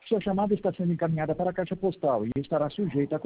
Sua chamada está sendo encaminhada para a caixa postal e estará sujeita a